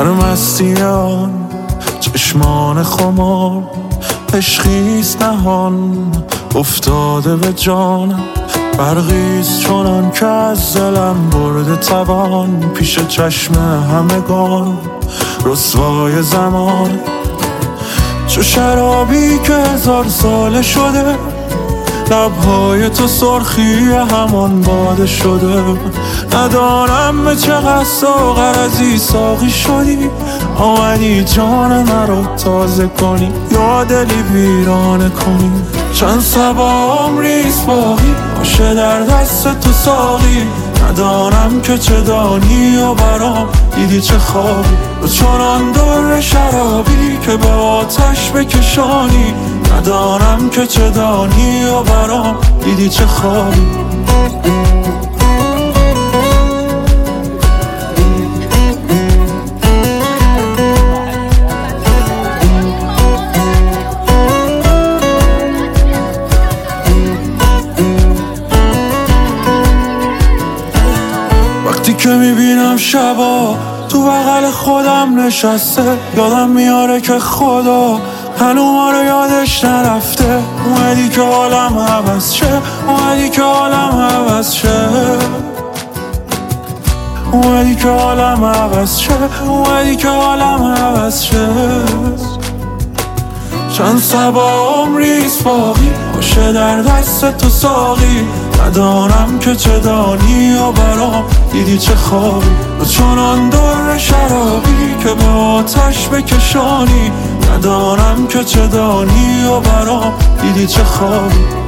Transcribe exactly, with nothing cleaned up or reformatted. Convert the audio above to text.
سرمستیان چشمان خمار، عشقیست نهان افتاده به جانم، برقیست چونان که از دلم برده توان، پیش چشم همگان رسوای زمان، چو شرابی که هزار ساله شده، لبهای تو سرخی همان باده شده، ندانم به چقدر ساغر از ای ساقی شدی، آمدی جان مرا تازه کنی یا دلی ویرانه کنی. چند صبا عمریست باقی باشه در دست تو ساقی، ندانم که چه دانی و برام دیدی چه خوابی، و چنان در شرابی که به آتش بکشانی، ندانم که چه دانی و برام دیدی چه خوابی. وقتی که میبینم شبا تو بغل خودم نشسته، یادم میاره که خدا هنو ما رو یادش نرفته، اومدی که حالم عوض شه، اومدی که حالم عوض شه، اومدی که حالم عوض شه، اومدی که حالم عوض شه. چند صبا عمریست باقی باشه در دست تو ساقی، ندانم که چه دانی و برام دیدی چه خوابی، و چنان در شرابی که به آتش بکشانی، ندانم که چه دانی و برام دیدی چه خوابی.